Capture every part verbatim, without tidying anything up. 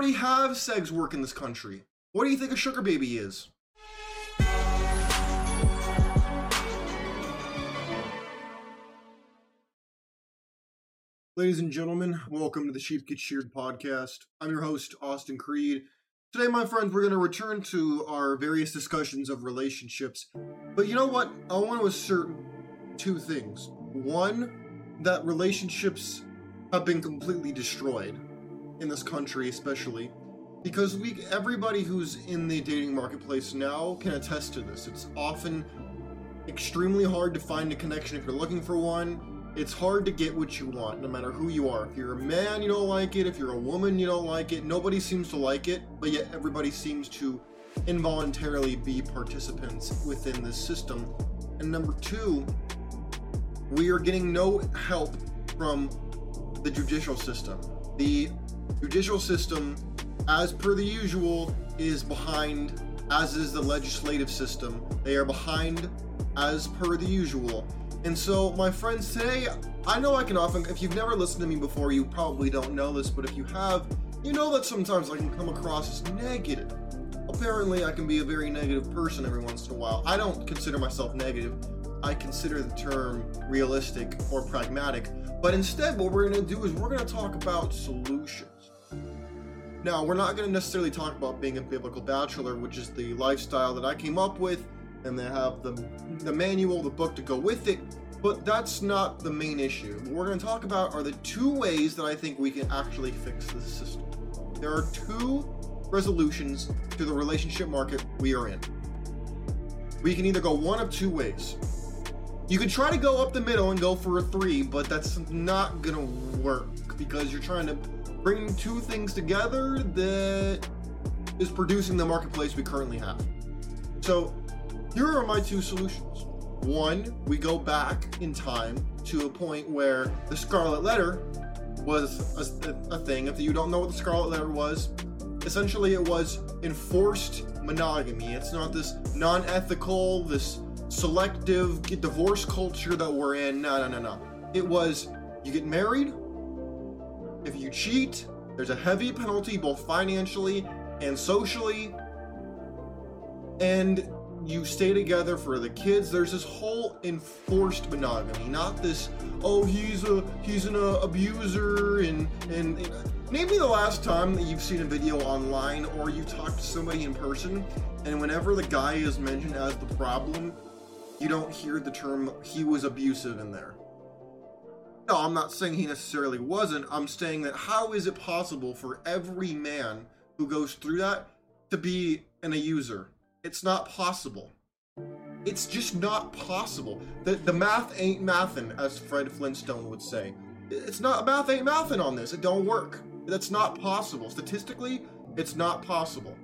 already have sex work in this country. What do you think a sugar baby is? Ladies and gentlemen, welcome to the Sheep Get Sheared podcast. I'm your host, Austin Creed. Today, my friends, we're going to return to our various discussions of relationships. But you know what? I want to assert two things. One, that relationships have been completely destroyed in this country, especially because we, everybody who's in the dating marketplace now can attest to this. It's often extremely hard to find a connection if you're looking for one. It's hard to get what you want, no matter who you are. If you're a man, you don't like it. If you're a woman, you don't like it. Nobody seems to like it, but yet everybody seems to involuntarily be participants within this system. And number two, we are getting no help from the judicial system. The judicial system, as per the usual, is behind, as is the legislative system. They are behind, as per the usual. And so, my friends, today, I know I can often, if you've never listened to me before, you probably don't know this, but if you have, you know that sometimes I can come across as negative. Apparently, I can be a very negative person every once in a while. I don't consider myself negative. I consider the term realistic or pragmatic. But instead, what we're going to do is we're going to talk about solutions. Now, we're not going to necessarily talk about being a biblical bachelor, which is the lifestyle that I came up with, and they have the, the manual, the book to go with it, but that's not the main issue. What we're going to talk about are the two ways that I think we can actually fix this system. There are two resolutions to the relationship market we are in. We can either go one of two ways. You can try to go up the middle and go for a three, but that's not going to work because you're trying to bring two things together that is producing the marketplace we currently have. So, here are my two solutions. One, we go back in time to a point where the Scarlet Letter was a, a thing. If you don't know what the Scarlet Letter was, essentially it was enforced monogamy. It's not this non-ethical, this selective divorce culture that we're in. No, no, no, no. It was, you get married, if you cheat, there's a heavy penalty both financially and socially, and you stay together for the kids. There's this whole enforced monogamy, not this, oh, he's a he's an uh, abuser, and, and and name me the last time that you've seen a video online or you talked to somebody in person, and whenever the guy is mentioned as the problem, you don't hear the term, he was abusive in there. No, I'm not saying he necessarily wasn't. I'm saying that how is it possible for every man who goes through that to be an abuser? It's not possible. It's just not possible. The, the math ain't mathin', as Fred Flintstone would say. It's not, math ain't mathin' on this. It don't work. That's not possible. Statistically, it's not possible.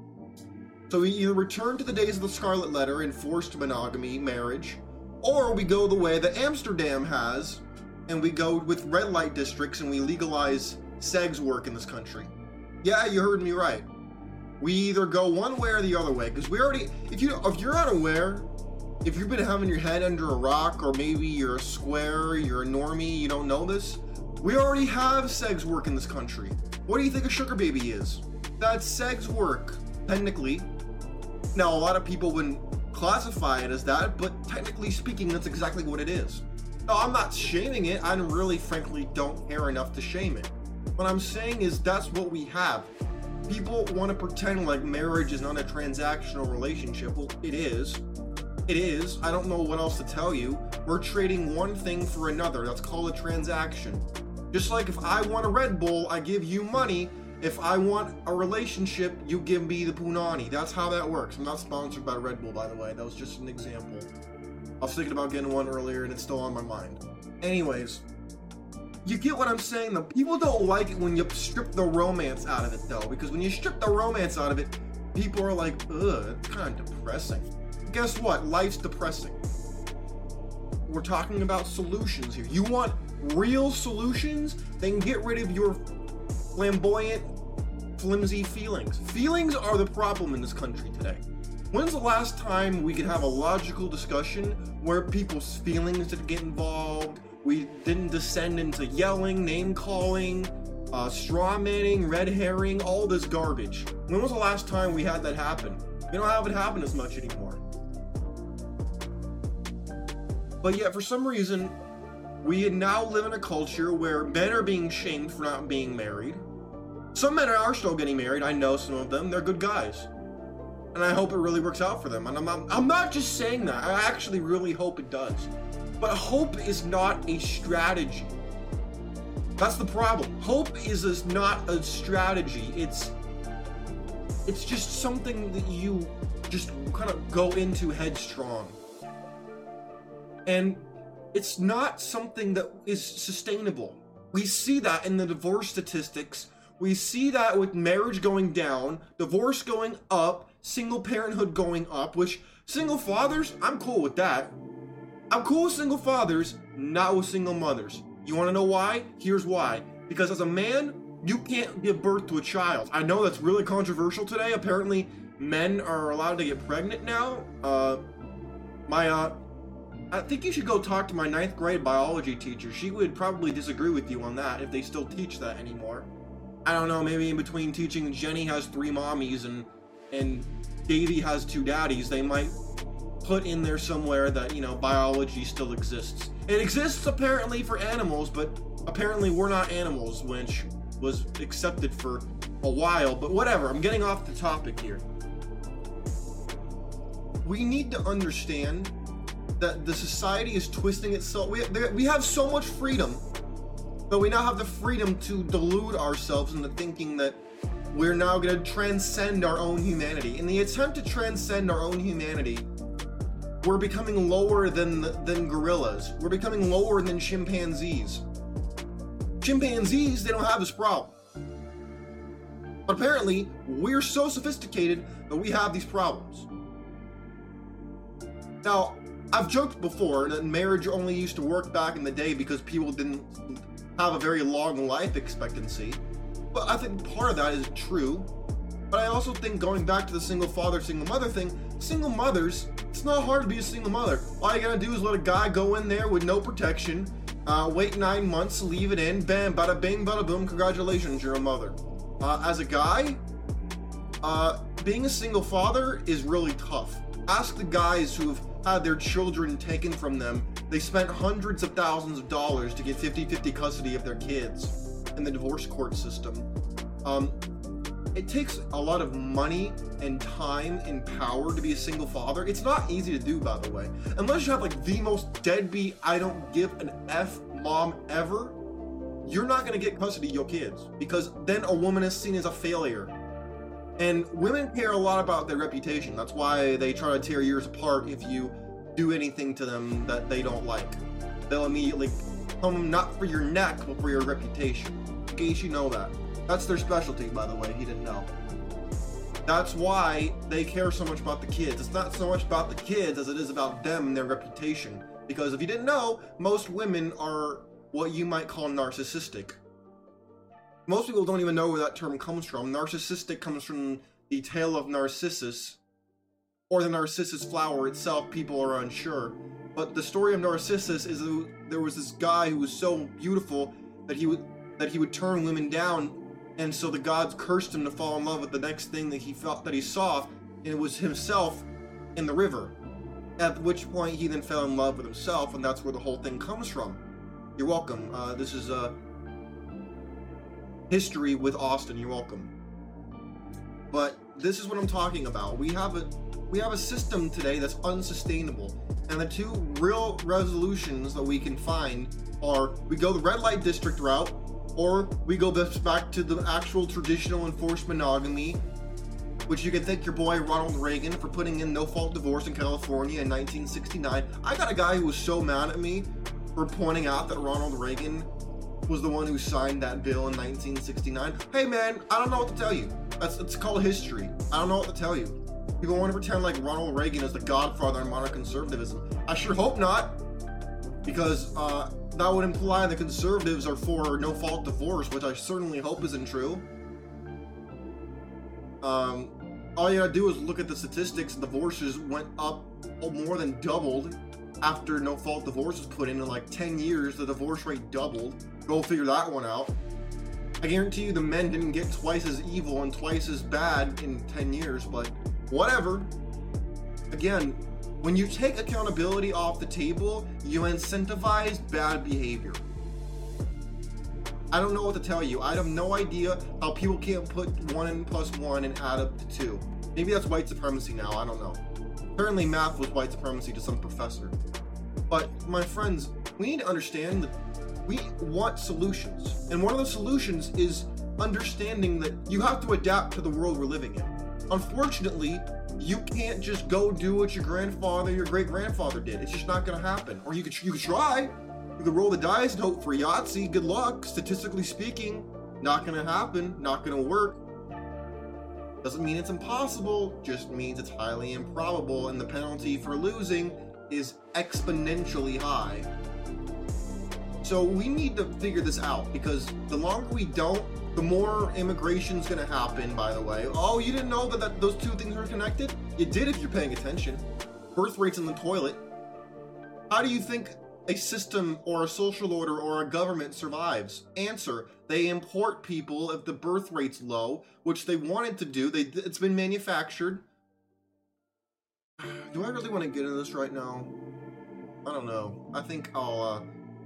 So we either return to the days of the Scarlet Letter, enforced monogamy, marriage, or we go the way that Amsterdam has, and we go with red light districts and we legalize sex work in this country. Yeah, you heard me right. We either go one way or the other way, because we already, if you if you're unaware, if you've been having your head under a rock, or maybe you're a square, you're a normie, you don't know this, we already have sex work in this country. What do you think a sugar baby is? That's sex work, technically. Now, a lot of people wouldn't classify it as that, but technically speaking, that's exactly what it is. No, I'm not shaming it. I really, frankly, don't care enough to shame it. What I'm saying is that's what we have. People want to pretend like marriage is not a transactional relationship. Well, it is. It is. I don't know what else to tell you. We're trading one thing for another. That's called a transaction. Just like if I want a Red Bull, I give you money. If I want a relationship, you give me the punani. That's how that works. I'm not sponsored by Red Bull, by the way. That was just an example. I was thinking about getting one earlier and it's still on my mind. Anyways, you get what I'm saying, though. People don't like it when you strip the romance out of it, though, because when you strip the romance out of it, people are like, ugh, it's kind of depressing. Guess what? Life's depressing. We're talking about solutions here. You want real solutions? Then get rid of your flamboyant, flimsy feelings. Feelings are the problem in this country today. When's the last time we could have a logical discussion where people's feelings didn't get involved? We didn't descend into yelling, name calling, uh, straw manning, red herring, all this garbage. When was the last time we had that happen? We don't have it happen as much anymore. But yet, for some reason, we now live in a culture where men are being shamed for not being married. Some men are still getting married. I know some of them. They're good guys. And I hope it really works out for them. And I'm not, I'm not just saying that. I actually really hope it does. But hope is not a strategy. That's the problem. Hope is a, not a strategy. It's it's just something that you just kind of go into headstrong. And it's not something that is sustainable. We see that in the divorce statistics. We see that with marriage going down, divorce going up, single parenthood going up, which single fathers, I'm cool with that. I'm cool with single fathers, not with single mothers. You want to know why? Here's why. Because as a man, you can't give birth to a child. I know that's really controversial today. Apparently, men are allowed to get pregnant now. Uh, my, uh, I think you should go talk to my ninth grade biology teacher. She would probably disagree with you on that if they still teach that anymore. I don't know, maybe in between teaching Jenny has three mommies and and Davy has two daddies, they might put in there somewhere that, you know, biology still exists. It exists apparently for animals, but apparently we're not animals, which was accepted for a while, but whatever, I'm getting off the topic here. We need to understand that the society is twisting itself. We, we have so much freedom, but we now have the freedom to delude ourselves into thinking that we're now going to transcend our own humanity. In the attempt to transcend our own humanity, we're becoming lower than than gorillas. We're becoming lower than chimpanzees. Chimpanzees, they don't have this problem. But apparently, we're so sophisticated that we have these problems. Now, I've joked before that marriage only used to work back in the day because people didn't have a very long life expectancy. But I think part of that is true. But I also think going back to the single father, single mother thing, single mothers, it's not hard to be a single mother. All you gotta do is let a guy go in there with no protection, uh, wait nine months, leave it in, bam, bada bing, bada boom, congratulations, you're a mother. Uh, as a guy, uh, being a single father is really tough. Ask the guys who've had their children taken from them. They spent hundreds of thousands of dollars to get fifty-fifty custody of their kids in the divorce court system. Um, it takes a lot of money and time and power to be a single father. It's not easy to do, by the way. Unless you have like the most deadbeat, I don't give an F mom ever, you're not gonna get custody of your kids, because then a woman is seen as a failure. And women care a lot about their reputation. That's why they try to tear yours apart if you do anything to them that they don't like. They'll immediately come not for your neck, but for your reputation. In case you know that. That's their specialty, by the way, he didn't know. That's why they care so much about the kids. It's not so much about the kids as it is about them and their reputation. Because if you didn't know, most women are what you might call narcissistic. Most people don't even know where that term comes from. Narcissistic comes from the tale of Narcissus, or the Narcissus flower itself. People are unsure. But the story of Narcissus is that there was this guy who was so beautiful that he would that he would turn women down, and so the gods cursed him to fall in love with the next thing that he felt that he saw, and it was himself in the river. At which point he then fell in love with himself, and that's where the whole thing comes from. You're welcome. Uh, this is uh, history with Austin. You're welcome. But this is what I'm talking about. We have a we have a system today that's unsustainable, and the two real resolutions that we can find are we go the red light district route, or we go back to the actual traditional enforced monogamy, which you can thank your boy Ronald Reagan for putting in no-fault divorce in California in nineteen sixty-nine. I got a guy who was so mad at me for pointing out that Ronald Reagan was the one who signed that bill in nineteen sixty-nine. Hey man, I don't know what to tell you. That's it's called history. I don't know what to tell you. People want to pretend like Ronald Reagan is the godfather of modern conservatism. I sure hope not, because uh, that would imply the conservatives are for no-fault divorce, which I certainly hope isn't true. Um, all you gotta do is look at the statistics. Divorces went up more than doubled after no-fault divorce was put in. In like ten years, the divorce rate doubled. Go figure that one out. I guarantee you the men didn't get twice as evil and twice as bad in ten years, but whatever. Again, when you take accountability off the table, you incentivize bad behavior. I don't know what to tell you. I have no idea how people can't put one and plus one and add up to two. Maybe that's white supremacy now, I don't know. Apparently math was white supremacy to some professor. But my friends, we need to understand that we want solutions. And one of the solutions is understanding that you have to adapt to the world we're living in. Unfortunately, you can't just go do what your grandfather, your great-grandfather did. It's just not gonna happen. Or you could, you could try. You could roll the dice and hope for Yahtzee. Good luck. Statistically speaking, not gonna happen, not gonna work. Doesn't mean it's impossible, just means it's highly improbable, and the penalty for losing is exponentially high. So we need to figure this out, because the longer we don't, the more immigration's gonna happen, by the way. Oh, you didn't know that, that those two things are connected? You did if you're paying attention. Birth rate's in the toilet. How do you think a system or a social order or a government survives? Answer: they import people if the birth rate's low, which they wanted to do. They, it's been manufactured. Do I really want to get into this right now? I don't know. I think I'll, uh...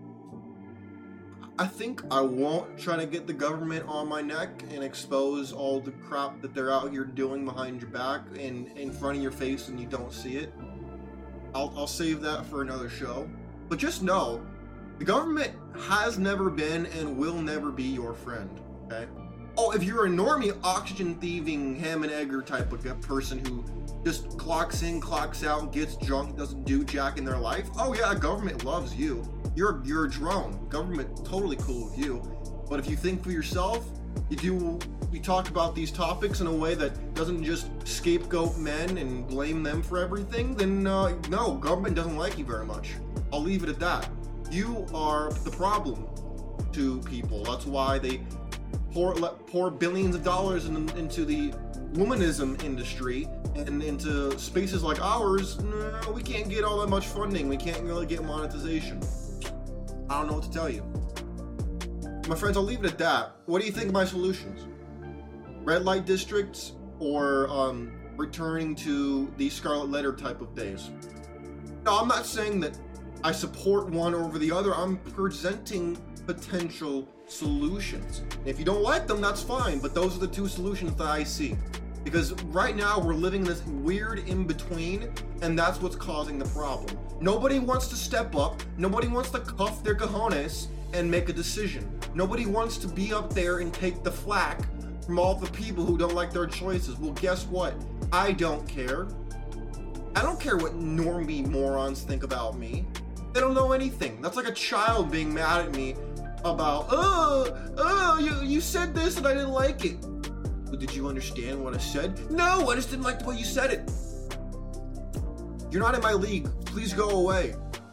I think I won't try to get the government on my neck and expose all the crap that they're out here doing behind your back and in front of your face and you don't see it. I'll, I'll save that for another show. But just know, the government has never been and will never be your friend, okay? Oh, if you're a normie, oxygen-thieving, ham and egger type of person who just clocks in, clocks out, gets drunk, doesn't do jack in their life, oh yeah, government loves you. You're, you're a drone. Government totally cool with you. But if you think for yourself, you do, you talk about these topics in a way that doesn't just scapegoat men and blame them for everything, then uh, no, government doesn't like you very much. I'll leave it at that. You are the problem to people. That's why they pour, let, pour billions of dollars in, into the womanism industry and into spaces like ours. No, we can't get all that much funding. We can't really get monetization. I don't know what to tell you. My friends, I'll leave it at that. What do you think of my solutions? Red light districts or um, returning to the Scarlet Letter type of days? No, I'm not saying that I support one over the other. I'm presenting potential solutions. If you don't like them, that's fine, but those are the two solutions that I see. Because right now we're living this weird in-between, and that's what's causing the problem. Nobody wants to step up, nobody wants to cuff their cojones and make a decision. Nobody wants to be up there and take the flack from all the people who don't like their choices. Well, guess what? I don't care. I don't care what normie morons think about me. They don't know anything. That's like a child being mad at me about, oh, oh, you, you said this and I didn't like it. But did you understand what I said? No, I just didn't like the way you said it. You're not in my league. Please go away.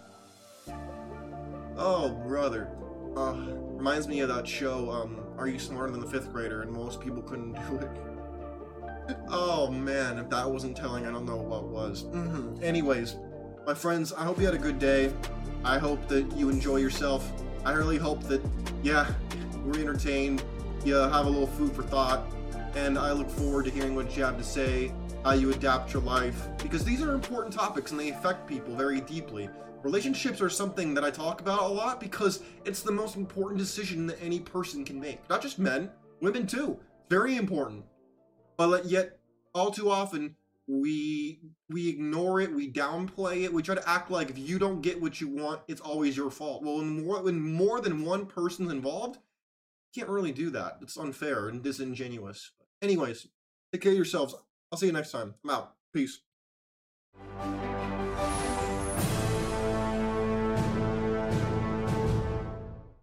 Oh, brother. Uh, reminds me of that show, um, Are You Smarter Than the Fifth Grader? And most people couldn't do it. Oh, man. If that wasn't telling, I don't know what was. Mm-hmm. Anyways, my friends, I hope you had a good day. I hope that you enjoy yourself. I really hope that, yeah, we're entertained. You have a little food for thought. And I look forward to hearing what you have to say, how you adapt your life, because these are important topics and they affect people very deeply. Relationships are something that I talk about a lot because it's the most important decision that any person can make. Not just men, women too. Very important. But yet, all too often, we we ignore it, we downplay it, we try to act like if you don't get what you want, it's always your fault. Well, when more, when more than one person's involved, you can't really do that. It's unfair and disingenuous. Anyways, take care of yourselves. I'll see you next time. I'm out. Peace.